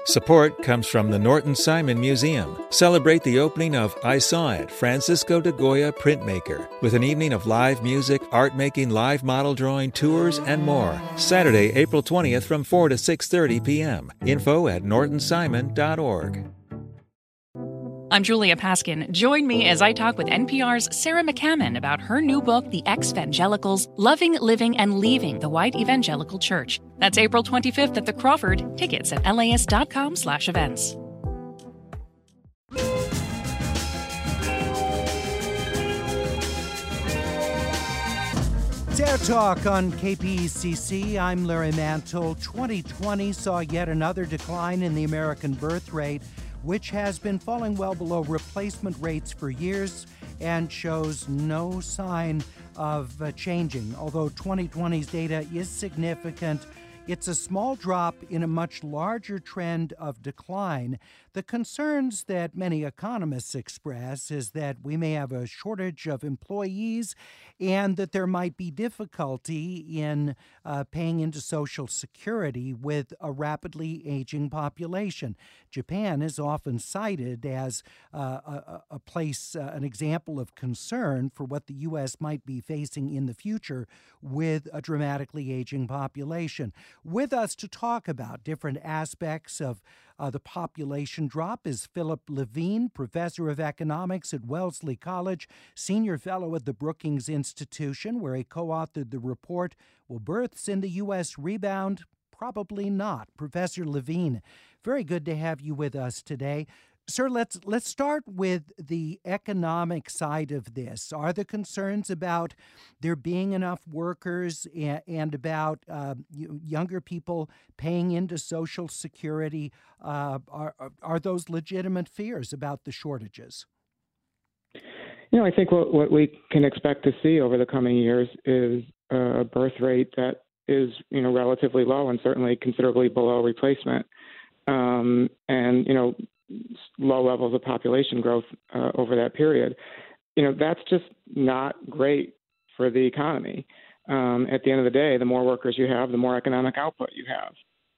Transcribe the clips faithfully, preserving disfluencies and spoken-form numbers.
Support comes from the Norton Simon Museum. Celebrate the opening of I Saw It, Francisco de Goya Printmaker, with an evening of live music, art making, live model drawing, tours, and more. Saturday, April twentieth from four to six thirty p.m. Info at norton simon dot org. I'm Julia Paskin. Join me as I talk with N P R's Sarah McCammon about her new book, The Ex-Vangelicals, Loving, Living, and Leaving the White Evangelical Church. That's April twenty-fifth at the Crawford. Tickets at las.com slash events. Dare Talk on K P E C C. I'm Larry Mantle. twenty twenty saw yet another decline in the American birth rate, which has been falling well below replacement rates for years and shows no sign of uh, changing. Although twenty twenty's data is significant, it's a small drop in a much larger trend of decline. The concerns that many economists express is that we may have a shortage of employees and that there might be difficulty in uh, paying into Social Security with a rapidly aging population. Japan is often cited as uh, a, a place, uh, an example of concern for what the U S might be facing in the future with a dramatically aging population. With us to talk about different aspects of uh, the population drop is Philip Levine, professor of economics at Wellesley College, senior fellow at the Brookings Institution, where he co-authored the report, Will Births in the U S Rebound? Probably not. Professor Levine, very good to have you with us today. Sir, let's let's start with the economic side of this. Are the concerns about there being enough workers and, and about uh, younger people paying into Social Security, uh, are, are those legitimate fears about the shortages? You know, I think what, what we can expect to see over the coming years is a birth rate that is, you know, relatively low and certainly considerably below replacement. Um, and, you know, low levels of population growth uh, over that period. You know, that's just not great for the economy. Um, at the end of the day, the more workers you have, the more economic output you have.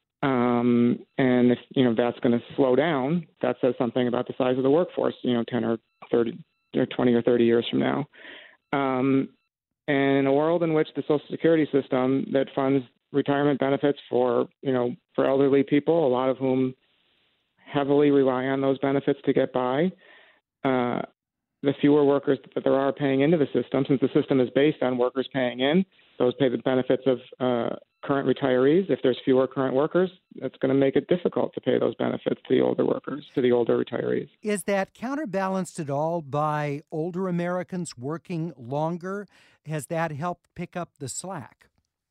Um, and if, you know, that's going to slow down, that says something about the size of the workforce, you know, ten or thirty or twenty or thirty years from now. Um, and in a world in which the Social Security system that funds retirement benefits for, you know, for elderly people, a lot of whom heavily rely on those benefits to get by, uh, the fewer workers that there are paying into the system, since the system is based on workers paying in, those pay the benefits of uh, current retirees. If there's fewer current workers, that's going to make it difficult to pay those benefits to the older workers, to the older retirees. Is that counterbalanced at all by older Americans working longer? Has that helped pick up the slack?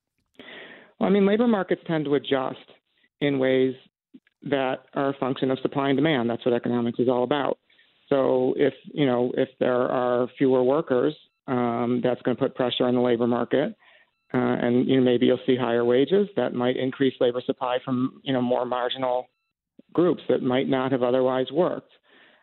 Well, I mean, labor markets tend to adjust in ways that are a function of supply and demand. That's what economics is all about. So if, you know, if there are fewer workers, um, that's going to put pressure on the labor market. Uh, and, you know, maybe you'll see higher wages that might increase labor supply from, you know, more marginal groups that might not have otherwise worked.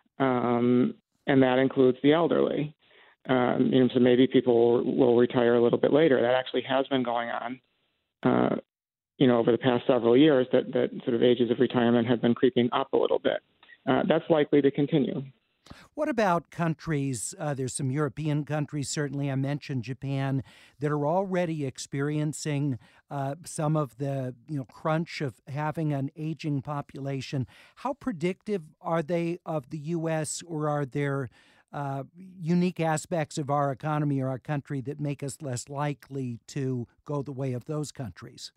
Um, and that includes the elderly. Um, you know, so maybe people will, will retire a little bit later. That actually has been going on. Uh, you know, over the past several years, that, that sort of ages of retirement have been creeping up a little bit. Uh, that's likely to continue. What about countries, uh, there's some European countries, certainly I mentioned Japan, that are already experiencing uh, some of the, you know, crunch of having an aging population. How predictive are they of the U S, or are there uh, unique aspects of our economy or our country that make us less likely to go the way of those countries?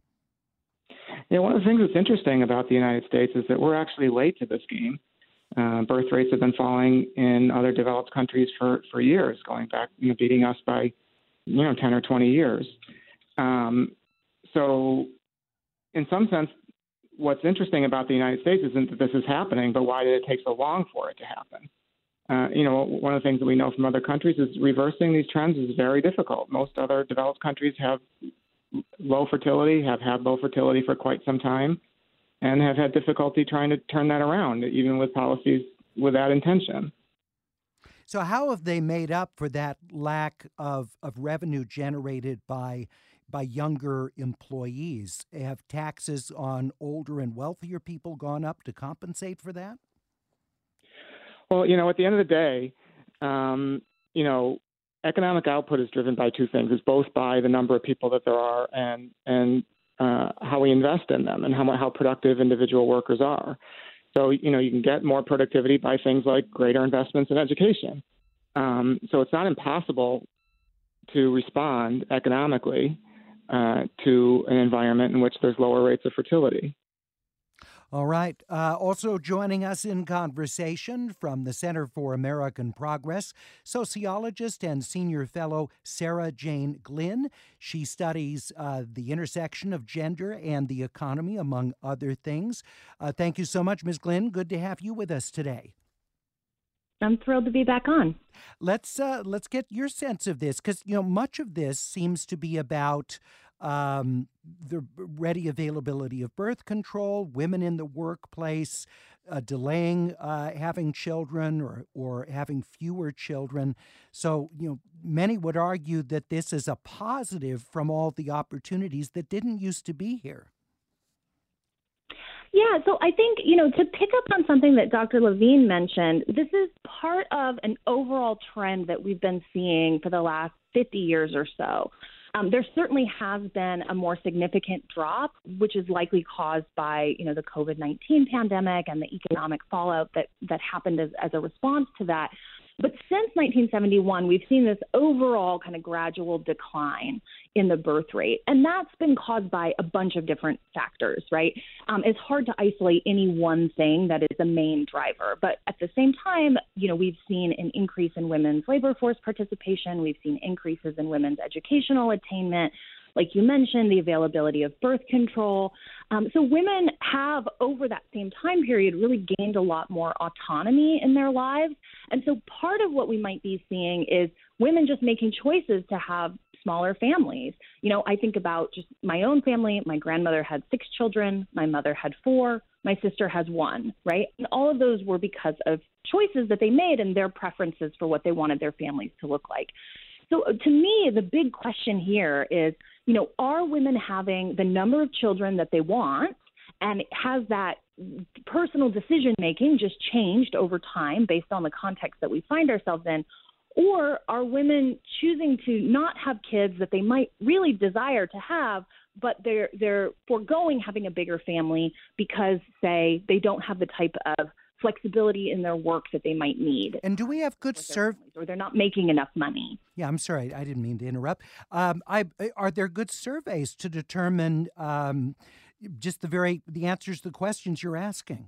Yeah, one of the things that's interesting about the United States is that we're actually late to this game. Uh, birth rates have been falling in other developed countries for, for years, going back, you know, beating us by, you know, ten or twenty years. Um, so in some sense, what's interesting about the United States isn't that this is happening, but why did it take so long for it to happen? Uh, you know, one of the things that we know from other countries is reversing these trends is very difficult. Most other developed countries have low fertility, have had low fertility for quite some time, and have had difficulty trying to turn that around, even with policies with that intention. So how have they made up for that lack of, of revenue generated by by younger employees. Have taxes on older and wealthier people gone up to compensate for that? Well, you know, at the end of the day, um, you know, economic output is driven by two things. It's both by the number of people that there are and and uh, how we invest in them and how how productive individual workers are. So, you know, you can get more productivity by things like greater investments in education. Um, so it's not impossible to respond economically uh, to an environment in which there's lower rates of fertility. All right. Uh, also joining us in conversation from the Center for American Progress, sociologist and senior fellow Sarah Jane Glynn. She studies uh, the intersection of gender and the economy, among other things. Uh, thank you so much, Miz Glynn. Good to have you with us today. I'm thrilled to be back on. Let's uh, let's get your sense of this, because you know much of this seems to be about Um, the ready availability of birth control, women in the workplace, uh, delaying uh, having children or, or having fewer children. So, you know, many would argue that this is a positive from all the opportunities that didn't used to be here. Yeah, so I think, you know, to pick up on something that Doctor Levine mentioned, this is part of an overall trend that we've been seeing for the last fifty years or so. Um, there certainly has been a more significant drop, which is likely caused by, you know, the COVID nineteen pandemic and the economic fallout that, that happened as, as a response to that. But since nineteen seventy-one, we've seen this overall kind of gradual decline in the birth rate. And that's been caused by a bunch of different factors, right? Um, it's hard to isolate any one thing that is the main driver. But at the same time, you know, we've seen an increase in women's labor force participation. We've seen increases in women's educational attainment. Like you mentioned, the availability of birth control. Um, so women have, over that same time period, really gained a lot more autonomy in their lives. And so part of what we might be seeing is women just making choices to have smaller families. You know, I think about just my own family. My grandmother had six children. My mother had four. My sister has one, right? And all of those were because of choices that they made and their preferences for what they wanted their families to look like. So to me, the big question here is, you know, are women having the number of children that they want, and has that personal decision-making just changed over time based on the context that we find ourselves in? Or are women choosing to not have kids that they might really desire to have, but they're they're foregoing having a bigger family because, say, they don't have the type of flexibility in their work that they might need? And do we have good serve, or they're not making enough money? Yeah, I'm sorry, I didn't mean to interrupt. Um, I are there good surveys to determine um, just the very the answers to the questions you're asking?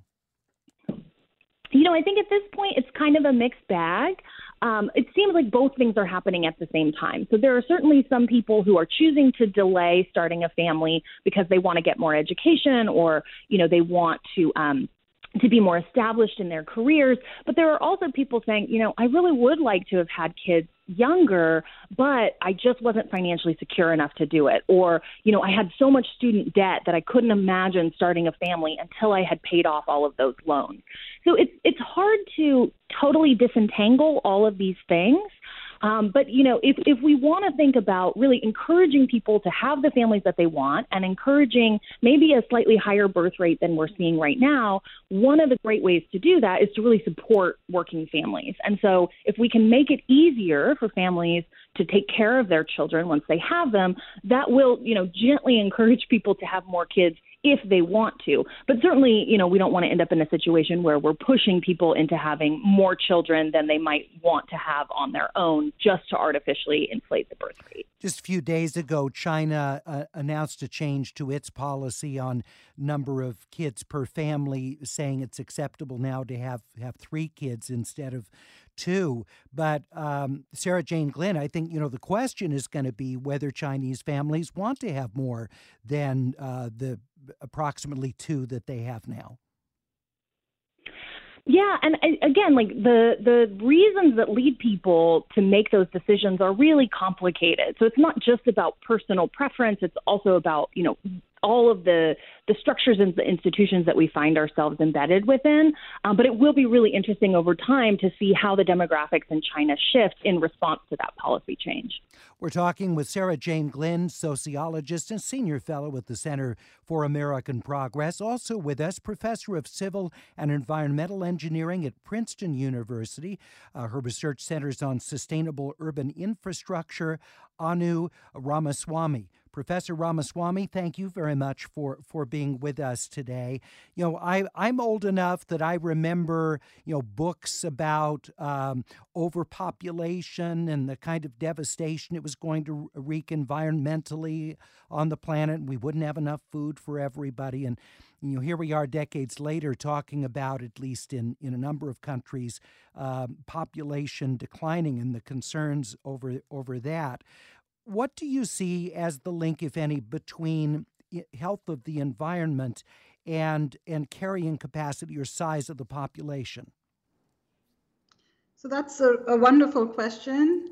You know, I think at this point it's kind of a mixed bag. Um, it seems like both things are happening at the same time. So there are certainly some people who are choosing to delay starting a family because they want to get more education, or, you know, they want to um, to be more established in their careers. But there are also people saying, you know, I really would like to have had kids younger, but I just wasn't financially secure enough to do it. Or, you know, I had so much student debt that I couldn't imagine starting a family until I had paid off all of those loans. So it's it's hard to totally disentangle all of these things. Um, but, you know, if, if we want to think about really encouraging people to have the families that they want and encouraging maybe a slightly higher birth rate than we're seeing right now, one of the great ways to do that is to really support working families. And so if we can make it easier for families to take care of their children once they have them, that will, you know, gently encourage people to have more kids if they want to. But certainly, you know, we don't want to end up in a situation where we're pushing people into having more children than they might want to have on their own just to artificially inflate the birth rate. Just a few days ago, China uh, announced a change to its policy on number of kids per family, saying it's acceptable now to have, have three kids instead of two. But um, Sarah Jane Glynn, I think, you know, the question is going to be whether Chinese families want to have more than uh, the approximately two that they have now. Yeah, and again, like the the reasons that lead people to make those decisions are really complicated. So it's not just about personal preference. It's also about, you know, all of the, the structures and the institutions that we find ourselves embedded within. Um, but it will be really interesting over time to see how the demographics in China shift in response to that policy change. We're talking with Sarah Jane Glynn, sociologist and senior fellow at the Center for American Progress. Also with us, professor of civil and environmental engineering at Princeton University. Uh, her research centers on sustainable urban infrastructure, Anu Ramaswamy. Professor Ramaswamy, thank you very much for, for being with us today. You know, I, I'm old enough that I remember, you know, books about um, overpopulation and the kind of devastation it was going to wreak environmentally on the planet. We wouldn't have enough food for everybody. And, you know, here we are decades later talking about, at least in, in a number of countries, uh, population declining and the concerns over over that. What do you see as the link, if any, between health of the environment and and carrying capacity or size of the population? So that's a, a wonderful question.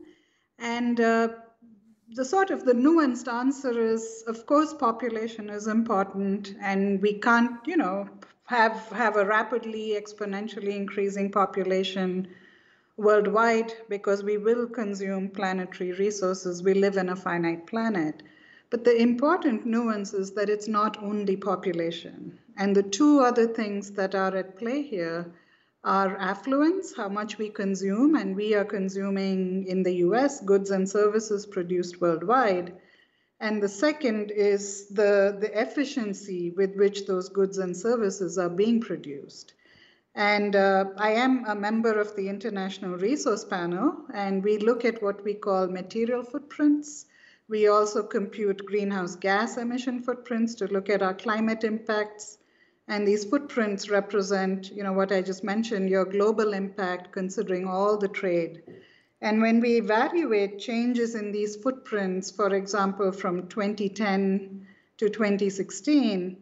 And uh, the sort of the nuanced answer is, of course, population is important, and we can't, you know, have, have a rapidly, exponentially increasing population worldwide, because we will consume planetary resources. We live in a finite planet. But the important nuance is that it's not only population. And the two other things that are at play here are affluence, how much we consume, and we are consuming in the U S goods and services produced worldwide. And the second is the, the efficiency with which those goods and services are being produced. And uh, I am a member of the International Resource Panel, and we look at what we call material footprints. We also compute greenhouse gas emission footprints to look at our climate impacts. And these footprints represent, you know, what I just mentioned, your global impact, considering all the trade. And when we evaluate changes in these footprints, for example, from twenty ten to twenty sixteen,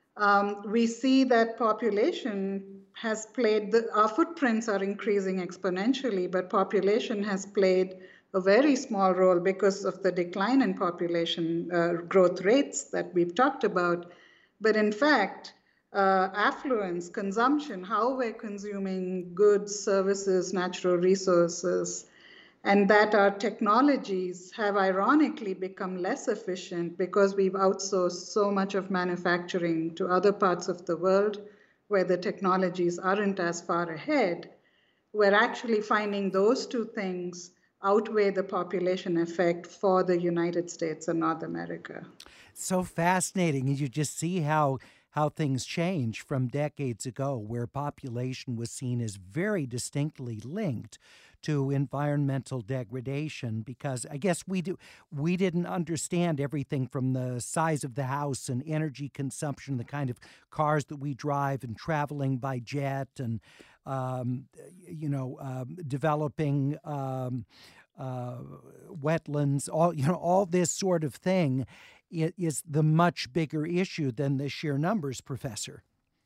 um, we see that population has played, the, our footprints are increasing exponentially, but population has played a very small role because of the decline in population uh, growth rates that we've talked about. But in fact, uh, affluence, consumption, how we're consuming goods, services, natural resources, and that our technologies have ironically become less efficient because we've outsourced so much of manufacturing to other parts of the world where the technologies aren't as far ahead. We're actually finding those two things outweigh the population effect for the United States and North America. So fascinating. And you just see how how things change from decades ago, where population was seen as very distinctly linked to environmental degradation, because I guess we do we didn't understand everything from the size of the house and energy consumption, the kind of cars that we drive and traveling by jet and um, you know um, developing um, uh, wetlands, all you know all this sort of thing is the much bigger issue than the sheer numbers, Professor.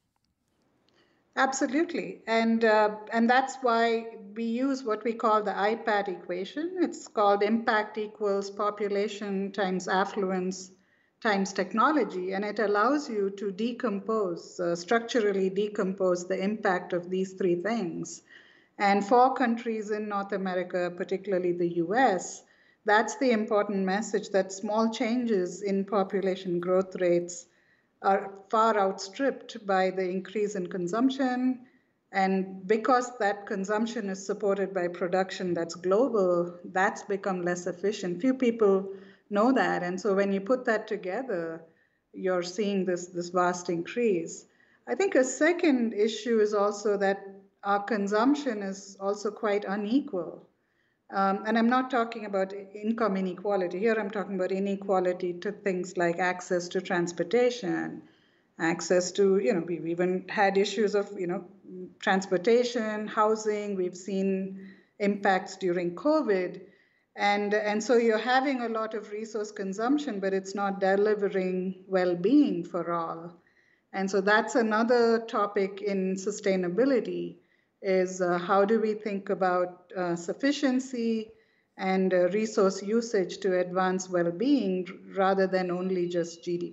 Absolutely. And uh, and that's why we use what we call the I PAT equation. It's called impact equals population times affluence times technology. And it allows you to decompose, uh, structurally decompose the impact of these three things. And for countries in North America, particularly the U S, that's the important message, that small changes in population growth rates are far outstripped by the increase in consumption. And because that consumption is supported by production that's global, that's become less efficient. Few people know that. And so when you put that together, you're seeing this, this vast increase. I think a second issue is also that our consumption is also quite unequal. Um, and I'm not talking about income inequality. Here I'm talking about inequality to things like access to transportation, access to, you know, we've even had issues of, you know, transportation, housing. We've seen impacts during COVID. And, and so you're having a lot of resource consumption, but it's not delivering well-being for all. And so that's another topic in sustainability, is uh, how do we think about uh, sufficiency and uh, resource usage to advance well-being rather than only just G D P.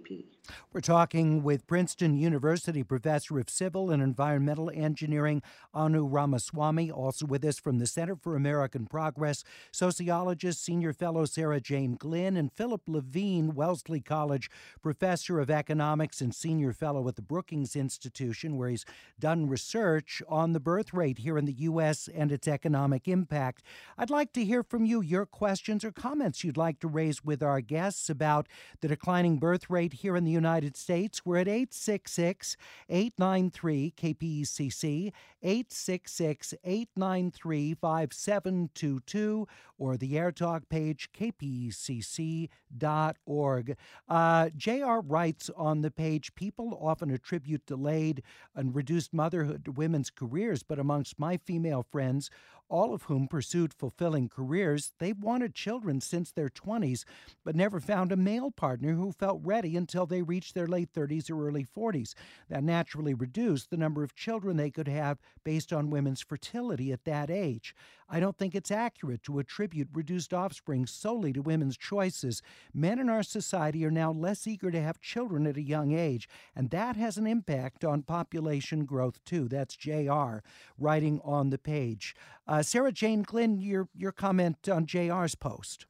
We're talking with Princeton University Professor of Civil and Environmental Engineering, Anu Ramaswamy. Also with us from the Center for American Progress, sociologist, Senior Fellow Sarah Jane Glynn, and Philip Levine, Wellesley College Professor of Economics and Senior Fellow at the Brookings Institution, where he's done research on the birth rate here in the U S and its economic impact. I'd like to hear from you, your questions or comments you'd like to raise with our guests about the declining birth rate here in the United States. We're at eight six six, eight nine three, K P E C C, eight six six, eight nine three, five seven two two, or the AirTalk page, k p e c c dot org. Uh, J R writes on the page, people often attribute delayed and reduced motherhood to women's careers, but amongst my female friends, all of whom pursued fulfilling careers, they've wanted children since their twenties, but never found a male partner who felt ready until they reached their late thirties or early forties. That naturally reduced the number of children they could have based on women's fertility at that age. I don't think it's accurate to attribute reduced offspring solely to women's choices. Men in our society are now less eager to have children at a young age, and that has an impact on population growth, too. That's J R writing on the page. Uh, Sarah Jane Glynn, your, your comment on J R's post.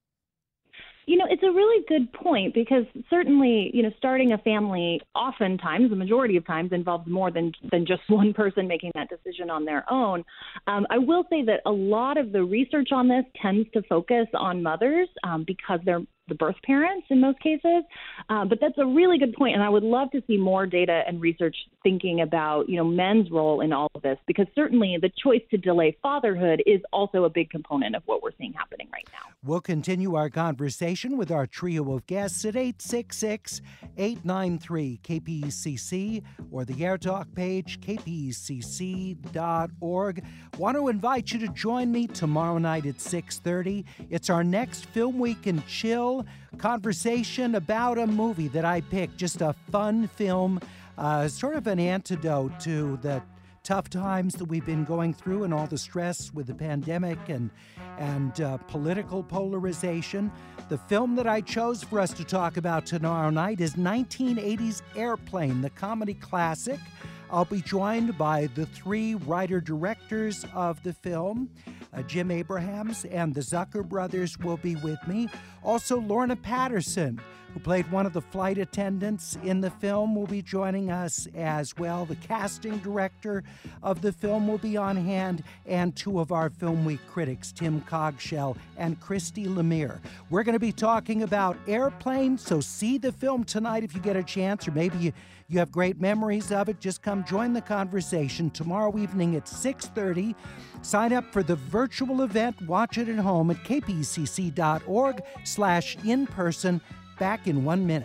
You know, it's a really good point because certainly, you know, starting a family oftentimes, the majority of times, involves more than than just one person making that decision on their own. Um, I will say that a lot of the research on this tends to focus on mothers um, because they're the birth parents in most cases. Uh, but that's a really good point, and I would love to see more data and research thinking about, you know, men's role in all of this, because certainly the choice to delay fatherhood is also a big component of what we're seeing happening right now. We'll continue our conversation with our trio of guests at eight six six, eight nine three, K P E C C or the AirTalk page, k p e c c dot org. Want to invite you to join me tomorrow night at six thirty. It's our next Film Week and Chill conversation about a movie that I picked, just a fun film, uh, sort of an antidote to the tough times that we've been going through and all the stress with the pandemic and and uh, political polarization. The film that I chose for us to talk about tomorrow night is nineteen eighties Airplane, the comedy classic. I'll be joined by the three writer-directors of the film. Uh, Jim Abrahams and the Zucker brothers will be with me. Also, Lorna Patterson, who played one of the flight attendants in the film, will be joining us as well. The casting director of the film will be on hand, and two of our Film Week critics, Tim Cogshell and Christy Lemire. We're going to be talking about Airplane, so see the film tonight if you get a chance, or maybe you, you have great memories of it. Just come join the conversation tomorrow evening at six thirty. Sign up for the virtual event. Watch it at home at k p e c c dot org slash in person. Back in one minute.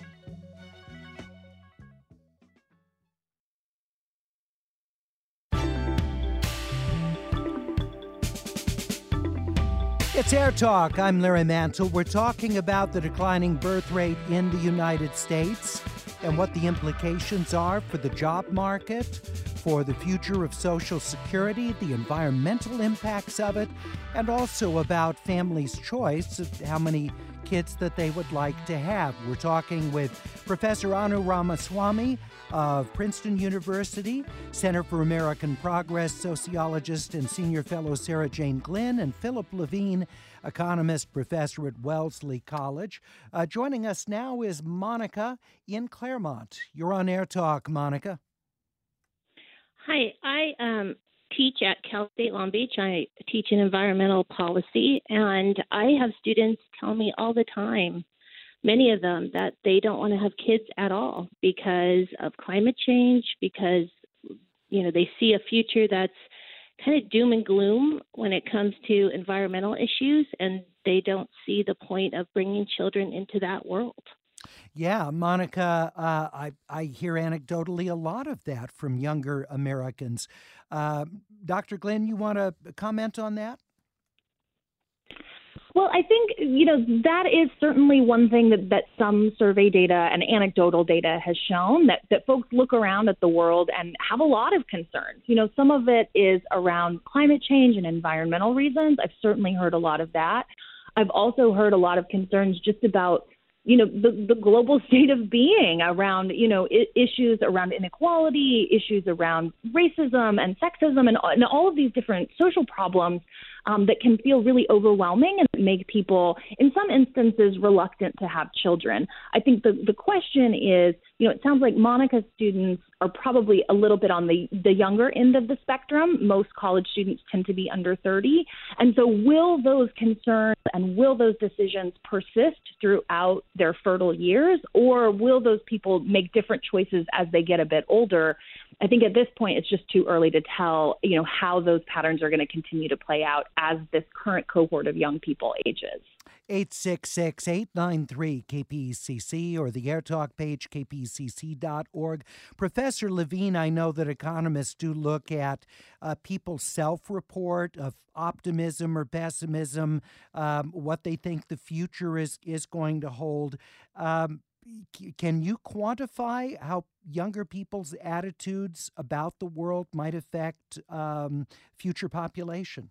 It's Air Talk. I'm Larry Mantle. We're talking about the declining birth rate in the United States and what the implications are for the job market, for the future of Social Security, the environmental impacts of it, and also about families' choice of how many kids that they would like to have. We're talking with Professor Anu Ramaswamy of Princeton University, Center for American Progress, sociologist and senior fellow Sarah Jane Glynn, and Philip Levine, economist professor at Wellesley College. Uh, joining us now is Monica in Claremont. You're on Air Talk, Monica. Hi, I um, teach at Cal State Long Beach. I teach in environmental policy, and I have students tell me all the time, many of them, that they don't want to have kids at all because of climate change, because, you know, they see a future that's kind of doom and gloom when it comes to environmental issues, and they don't see the point of bringing children into that world. Yeah, Monica, uh, I, I hear anecdotally a lot of that from younger Americans. Uh, Doctor Glynn, you want to comment on that? Well, I think, you know, that is certainly one thing that, that some survey data and anecdotal data has shown, that, that folks look around at the world and have a lot of concerns. You know, some of it is around climate change and environmental reasons. I've certainly heard a lot of that. I've also heard a lot of concerns just about you know, the, the global state of being around, you know, I- issues around inequality, issues around racism and sexism, and, and all of these different social problems um, that can feel really overwhelming and make people, in some instances, reluctant to have children. I think the, the question is, you know, it sounds like Monica's students are probably a little bit on the, the younger end of the spectrum. Most college students tend to be under thirty. And so will those concerns and will those decisions persist throughout their fertile years, or will those people make different choices as they get a bit older? I think at this point, it's just too early to tell, you know, how those patterns are going to continue to play out as this current cohort of young people ages. eight six six, eight nine three, K P E C C or the AirTalk page, k p e c c dot org. Professor Levine, I know that economists do look at uh, people's self-report of optimism or pessimism, um, what they think the future is, is going to hold. Um, Can you quantify how younger people's attitudes about the world might affect um, future population?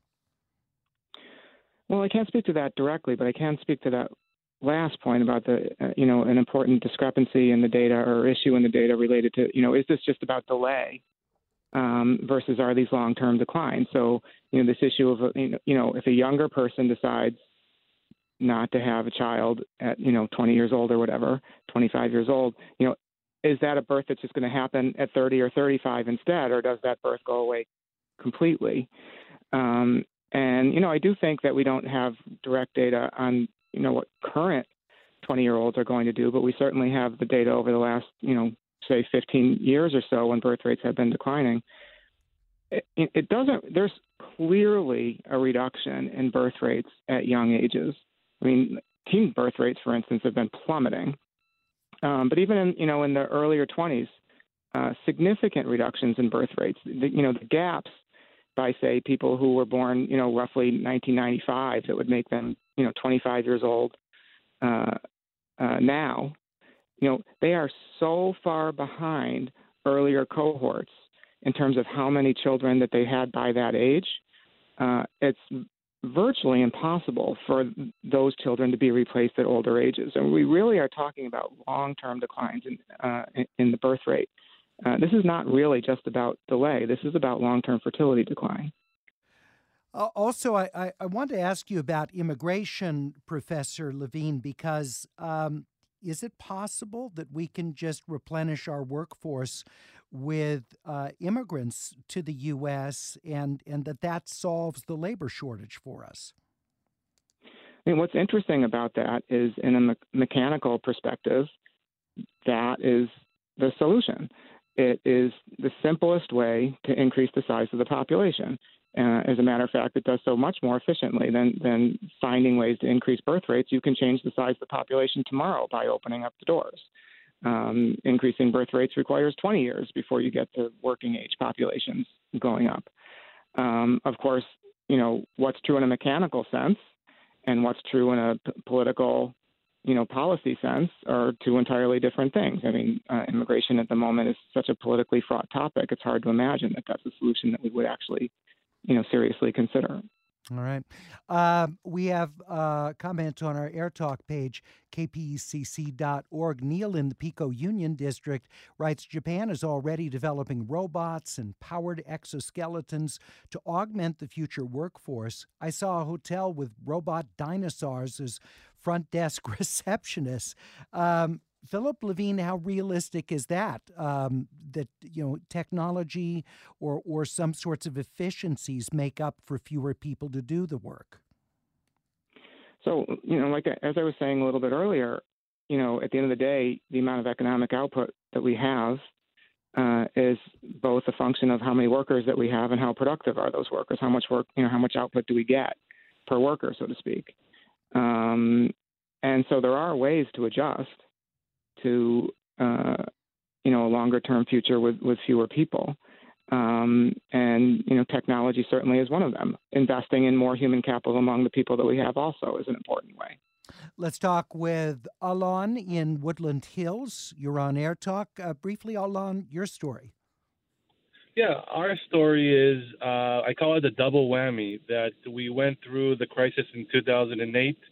Well, I can't speak to that directly, but I can speak to that last point about the, uh, you know, an important discrepancy in the data or issue in the data related to, you know, is this just about delay um, versus are these long-term declines? So, you know, this issue of, you know, if a younger person decides not to have a child at, you know, twenty years old or whatever, twenty-five years old, you know, is that a birth that's just going to happen at thirty or thirty-five instead, or does that birth go away completely? Um, and, you know, I do think that we don't have direct data on, you know, what current twenty-year-olds are going to do, but we certainly have the data over the last, you know, say fifteen years or so when birth rates have been declining. It, it doesn't, there's clearly a reduction in birth rates at young ages. I mean, teen birth rates, for instance, have been plummeting. Um, but even in, you know, in the earlier twenties, uh, significant reductions in birth rates. The, you know, the gaps by, say, people who were born, you know, roughly nineteen ninety-five, that would make them, you know, twenty-five years old uh, uh, now, you know, they are so far behind earlier cohorts in terms of how many children that they had by that age. Uh, it's virtually impossible for those children to be replaced at older ages. And we really are talking about long-term declines in, uh, in the birth rate. Uh, this is not really just about delay. This is about long-term fertility decline. Uh, also, I, I, I want to ask you about immigration, Professor Levine, because um, is it possible that we can just replenish our workforce with uh, immigrants to the U S and, and that that solves the labor shortage for us? I mean, what's interesting about that is, in a me- mechanical perspective, that is the solution. It is the simplest way to increase the size of the population. Uh, as a matter of fact, it does so much more efficiently than, than finding ways to increase birth rates. You can change the size of the population tomorrow by opening up the doors. Um, increasing birth rates requires twenty years before you get to working age populations going up. Um, of course, you know, what's true in a mechanical sense and what's true in a p- political, you know, policy sense are two entirely different things. I mean, uh, immigration at the moment is such a politically fraught topic. It's hard to imagine that that's a solution that we would actually, you know, seriously consider. All right. Uh, we have uh, comments on our AirTalk page, k p e c c dot org. Neil in the Pico Union District writes, Japan is already developing robots and powered exoskeletons to augment the future workforce. I saw a hotel with robot dinosaurs as front desk receptionists. Um, Philip Levine, how realistic is that? Um, that, you know, technology or or some sorts of efficiencies make up for fewer people to do the work? So, you know, like as I was saying a little bit earlier, you know, at the end of the day, the amount of economic output that we have uh, is both a function of how many workers that we have and how productive are those workers. How much work, you know, how much output do we get per worker, so to speak. Um, and so there are ways to adjust to, uh, you know, a longer-term future with, with fewer people. Um, and, you know, technology certainly is one of them. Investing in more human capital among the people that we have also is an important way. Let's talk with Alon in Woodland Hills. You're on Air Talk. Uh, briefly, Alon, your story. Yeah, our story is, uh, I call it a double whammy, that we went through the crisis in two thousand eight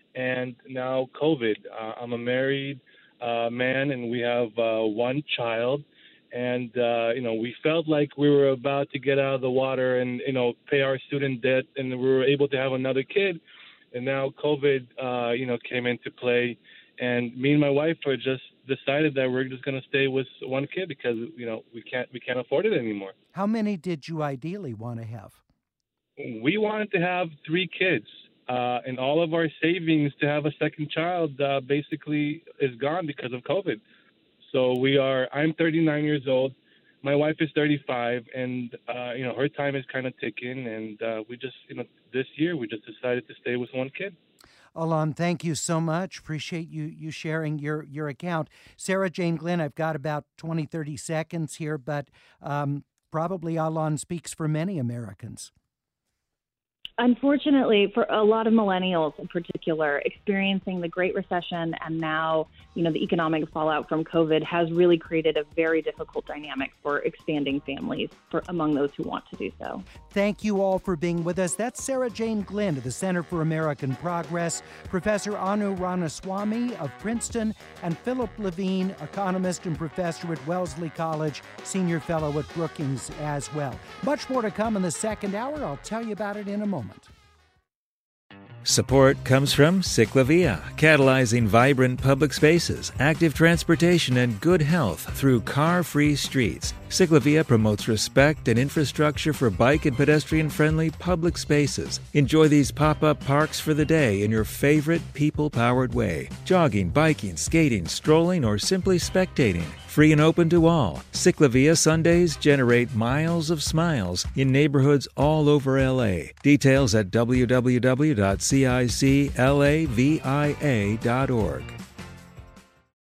and now COVID. Uh, I'm a married uh, man, and we have uh, one child. And, uh, you know, we felt like we were about to get out of the water and, you know, pay our student debt, and we were able to have another kid. And now COVID, uh, you know, came into play. And me and my wife are just decided that we're just going to stay with one kid because, you know, we can't we can't afford it anymore. How many did you ideally want to have? We wanted to have three kids. Uh, and all of our savings to have a second child uh, basically is gone because of COVID. So we are, I'm thirty-nine years old. My wife is thirty-five, and, uh, you know, her time is kind of ticking. And uh, we just, you know, this year we just decided to stay with one kid. Alon, thank you so much. Appreciate you you sharing your, your account. Sarah Jane Glynn, I've got about twenty, thirty seconds here, but um, probably Alon speaks for many Americans. Unfortunately, for a lot of millennials in particular, experiencing the Great Recession and now, you know, the economic fallout from COVID has really created a very difficult dynamic for expanding families for among those who want to do so. Thank you all for being with us. That's Sarah Jane Glynn of the Center for American Progress, Professor Anu Ranaswamy of Princeton, and Philip Levine, economist and professor at Wellesley College, senior fellow at Brookings as well. Much more to come in the second hour. I'll tell you about it in a moment. Support comes from Ciclavia, catalyzing vibrant public spaces, active transportation, and good health through car-free streets. Ciclavia promotes respect and infrastructure for bike and pedestrian-friendly public spaces. Enjoy these pop-up parks for the day in your favorite people-powered way. Jogging, biking, skating, strolling, or simply spectating. Free and open to all. Ciclavia Sundays generate miles of smiles in neighborhoods all over L A. Details at w w w dot ciclavia dot org.